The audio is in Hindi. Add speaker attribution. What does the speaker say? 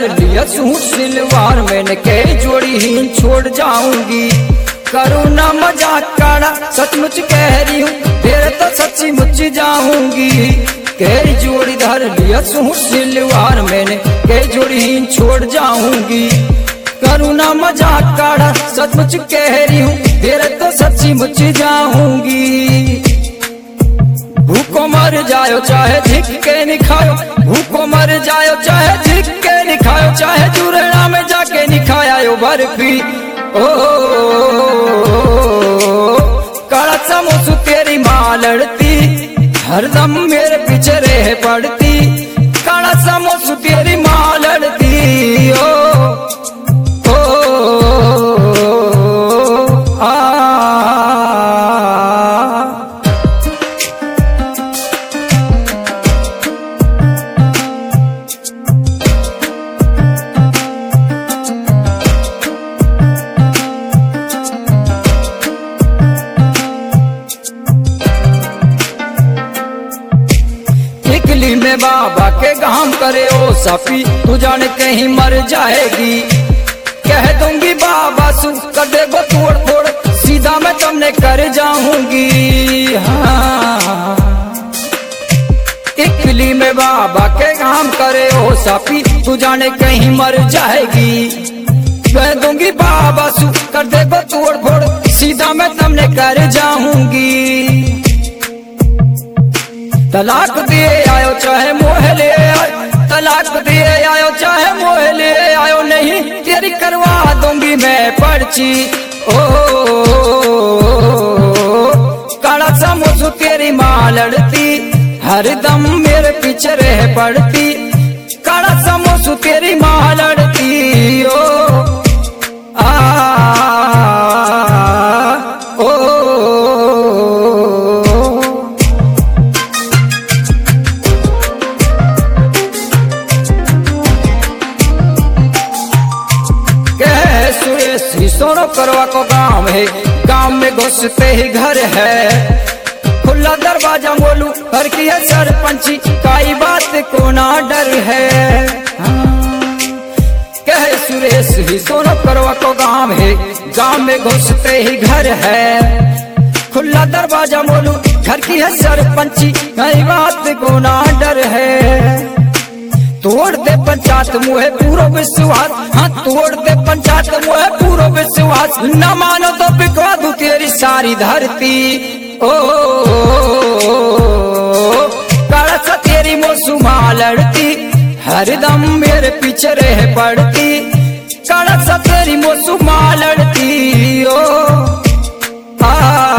Speaker 1: धर लिया सूट सिलवार मैंने के जोड़ी ही छोड़ जाऊंगी। करूँ ना मजाक काड़ा सचमुच कह रही हूँ फिर तो सच्ची मुच जाऊंगी। के जोड़ी धर लिया सूट सिलवार मैंने के जोड़ी ही छोड़ जाऊंगी। करूँ ना मजाक काड़ा सचमुच कह रही हूँ फिर तो सच्ची मुच जाऊंगी। भूखो मर जायो चाहे झिक के निखायो, भूखो मर जायो चाहे झिक के निखायो, चाहे जुरना में जाके निखायो बर्फी। ओ काला समोसू तेरी माँ लड़ती हरदम मेरे पीछे रह पड़ती। काला समोसू तेरी माँ लड़ती ओ में बाबा के काम करे ओ सफी तू जाने कहीं मर जाएगी। कह दूंगी बाबा सु कर देगो तोड़ फोड़ सीधा मैं तुमने कर जाऊंगी। हाँ इकली में बाबा के काम करे ओ सफी तू जाने कहीं मर जाएगी। कह दूंगी बाबा सु कर देगो तोड़ फोड़ सीधा मैं तुमने कर जाऊंगी। तलाक दिए आयो चाहे मोह ले आयो, तलाक दिए आयो चाहे मोह ले आयो, नहीं तेरी करवा दूंगी मैं पर्ची। ओ काला समोसू तेरी माँ लड़ती हरदम मेरे पीछे रह पड़ती। काला समोसू तेरी माँ लड़ती ओ सोनो करवा को गांव है, गांव में घुसते ही घर है। खुला दरवाजा मोलू घर की है सरपंची काई बात को ना डर है। कहे सुरेश ही सोनो करवा को गांव है, गांव में घुसते ही घर है। खुला दरवाजा मोलू घर की है सरपंची काई बात को ना डर है। तोड़ दे पंचायत मुहे पूरा विश्वास, हाँ तोड़ दे पंचायत मुहे पूरा विश्वास। न मानो तो बिकवा दूं तेरी सारी धरती। ओ काला सा तेरी मोसू माँ लड़ती हरदम मेरे पीछे रह पड़ती। काला सा तेरी मोसू माँ लड़ती ओ